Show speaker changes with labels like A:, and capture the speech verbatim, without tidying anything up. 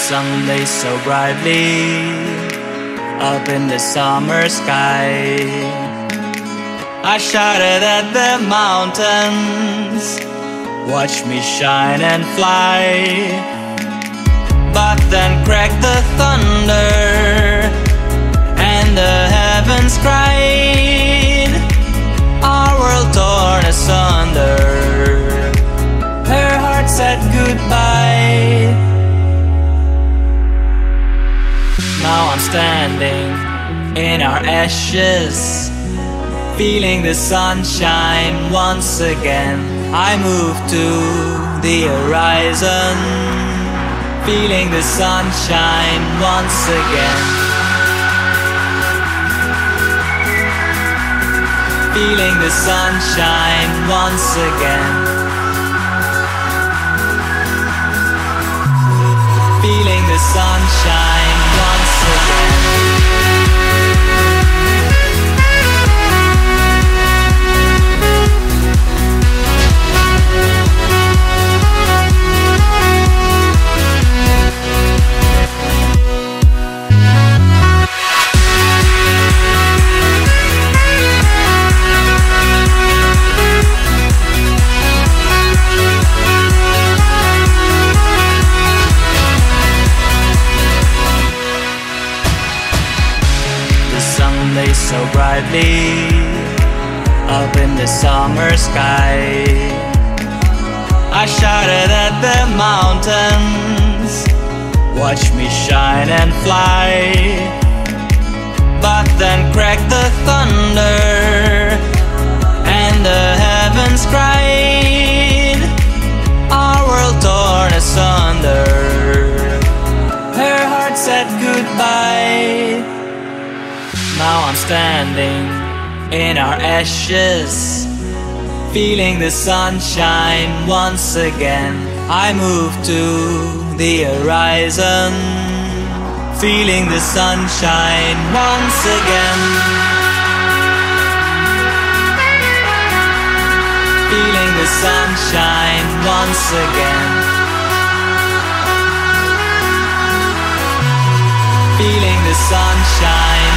A: Sunday so brightly up in the summer sky. I shouted at the mountains, watch me shine and fly. But then cracked the thunder and the heavens cried, our world torn asunder. Her heart said goodbye. Now I'm standing in our ashes, feeling the sunshine once again. I move to the horizon, feeling the sunshine once again. Feeling the sunshine once again. Feeling the sunshine once again. Lay so brightly up in the summer sky. I shouted at the mountains, watch me shine and fly. But then cracked the thunder and the heavens cried, our world torn asunder. Her heart said goodbye. Now I'm standing in our ashes, feeling the sunshine once again. I move to the horizon, feeling the sunshine once again. Feeling the sunshine once again. Feeling the sunshine